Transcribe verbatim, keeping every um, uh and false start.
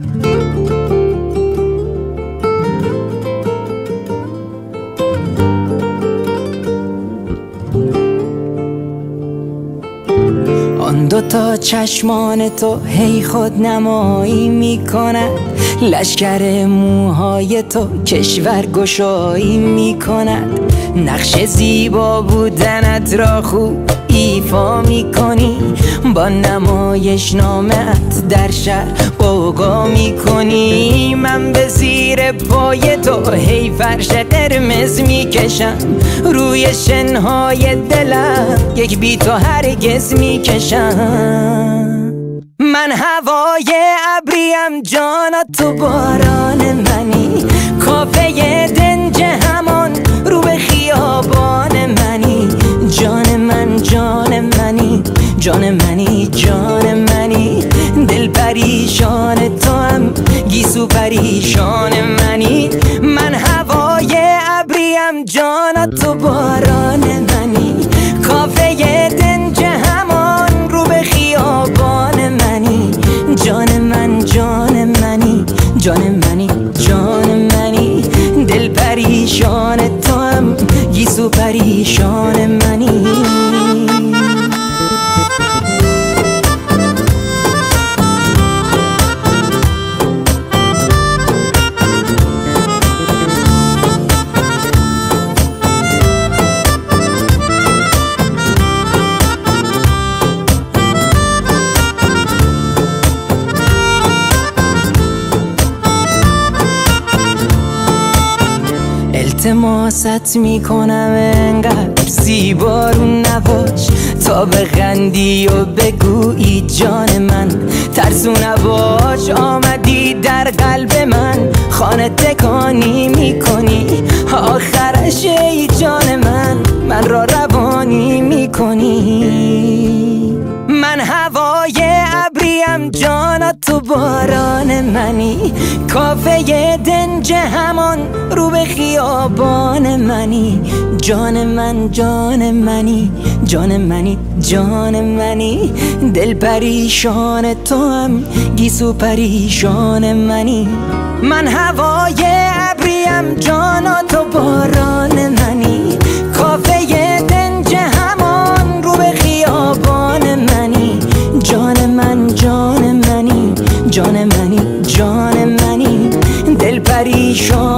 آن دوتا چشمان تو هی خود نمایی میکند، لشکر موهای تو کشور گشایی میکند. نقش زیبا بودنت را خوب ایفا میکنی، با نمایش نامت در شهر غوغا میکنی. من به زیر پای تو هی فرش قرمز میکشم، روی شنهای دلم یک بی تو هرگز میکشم. من هوای ابریم جانا تو باران منی، کافه دنج همان رو به خیابان منی. جان من جان منی جان منی جان منی، دل پریشان تو هم گیسو پریشان منی. من هوای ابریم جانا تو باران منی، کافه دنج همان رو به خیابان منی. جان من جان منی جان منی جان منی، دل پریشان تو هم گیسو پریشان منی. التماست میکنم انقدر زیبا رو نباش، تا بخندی و بگویی جان من ترسو نباش. آمدی در قلب من خانه تکانی میکنی، آخرش ای جان من من را روانی میکنی. من هوای ابریم جانا تو باران منی، کافه دنج همان رو به خیابان منی. جان من جان منی جان منی جان منی، دل پریشان تو هم گیسو پریشان منی. من هوای ابریم جانا تو باران منی، کافه دنج همان رو به خیابان منی. جان من جان منی جان منی جان منی، دل پریشان